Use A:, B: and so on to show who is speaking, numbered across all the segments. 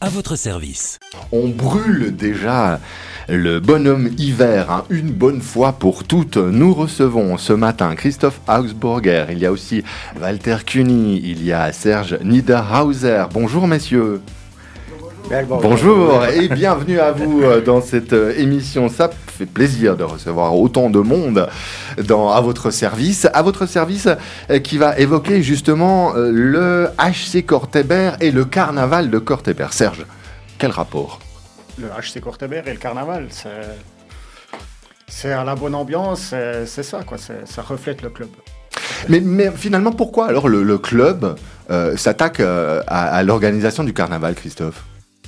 A: à votre service.
B: On brûle déjà le bonhomme hiver, une bonne fois pour toutes. Nous recevons ce matin Christoph Augsburger, il y a aussi Walter Cuny, il y a Serge Niederhauser. Bonjour messieurs. Bonjour et bienvenue à vous dans cette émission. Ça fait plaisir de recevoir autant de monde à votre service. À votre service qui va évoquer justement le HC Cortébert et le carnaval de Cortébert. Serge, quel rapport ?
C: Le HC Cortébert et le carnaval, c'est à la bonne ambiance, c'est ça, quoi. Ça reflète le club.
B: Mais finalement, pourquoi alors le club s'attaque à l'organisation du carnaval, Christophe ?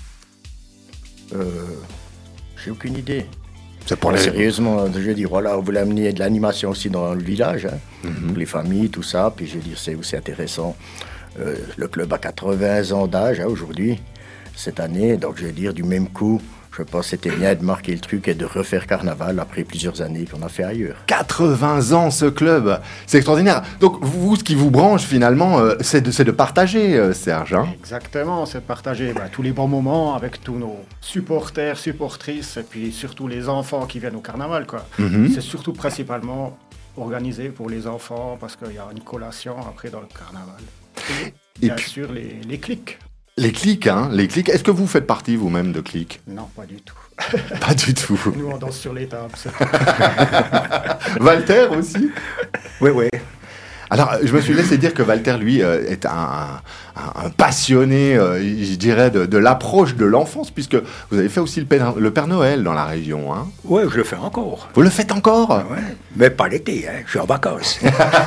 D: J'ai aucune idée.
B: C'est pour les...
D: Sérieusement, je veux dire, voilà, on voulait amener de l'animation aussi dans le village, pour les familles, tout ça. Puis je veux dire, c'est aussi intéressant. Le club a 80 ans d'âge aujourd'hui, cette année. Donc je veux dire, du même coup, je pense que c'était bien de marquer le truc et de refaire carnaval après plusieurs années qu'on a fait ailleurs.
B: 80 ans ce club, c'est extraordinaire. Donc vous, ce qui vous branche finalement, c'est de partager, Serge.
C: Exactement, c'est de partager tous les bons moments avec tous nos supporters, supportrices et puis surtout les enfants qui viennent au carnaval, quoi. C'est surtout principalement organisé pour les enfants parce qu'il y a une collation après dans le carnaval. Et bien sûr les clics.
B: Les clics. Est-ce que vous faites partie vous-même de clics ?
C: Non, pas du tout.
B: Pas du tout.
C: Nous, on danse sur les tables.
B: Walter aussi ?
D: Oui.
B: Alors, je me suis laissé dire que Walter, lui, est un passionné, je dirais, de l'approche de l'enfance, puisque vous avez fait aussi le Père Noël dans la région. Hein ?
E: Oui, je le fais encore.
B: Vous le faites encore ?
E: Oui, mais pas l'été, je suis en vacances.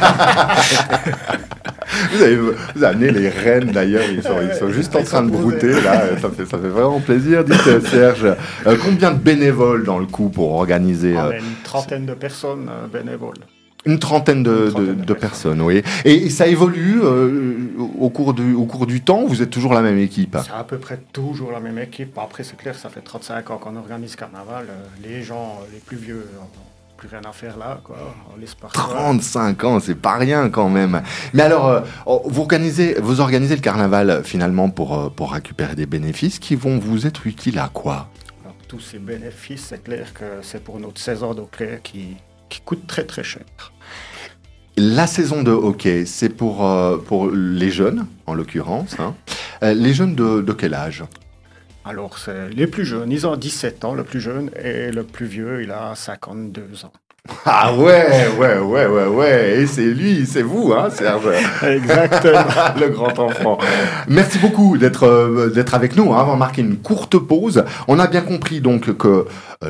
B: Vous avez amené les rennes d'ailleurs, ils sont juste en train de brouter, là, ça fait vraiment plaisir. Dites Serge, combien de bénévoles dans le coup pour organiser
C: Une trentaine de personnes bénévoles.
B: Une trentaine de personnes, oui. Et ça évolue au cours du temps, vous êtes toujours la même équipe ?
C: C'est à peu près toujours la même équipe. Après, c'est clair, ça fait 35 ans qu'on organise carnaval. Les gens, les plus vieux, plus rien à faire là, quoi. On laisse partir.
B: 35 ans, c'est pas rien quand même. Mais alors, vous organisez le carnaval finalement pour récupérer des bénéfices qui vont vous être utiles à quoi ?
C: Alors, tous ces bénéfices, c'est clair que c'est pour notre saison d'hockey qui coûte très très cher.
B: La saison de hockey, c'est pour les jeunes, en l'occurrence. Les jeunes de quel âge ?
C: Alors, c'est les plus jeunes, ils ont 17 ans, le plus jeune, et le plus vieux, il a 52 ans.
B: Ah ouais, et c'est vous, Serge.
C: Exactement.
B: Le grand enfant. Merci beaucoup d'être avec nous. On va marquer une courte pause. On a bien compris donc que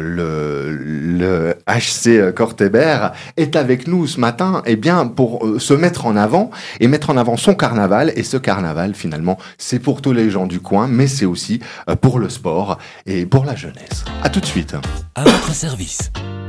B: le HC Cortébert est avec nous ce matin, pour se mettre en avant et mettre en avant son carnaval. Et ce carnaval, finalement, c'est pour tous les gens du coin, mais c'est aussi pour le sport et pour la jeunesse. À tout de suite.
A: À votre service.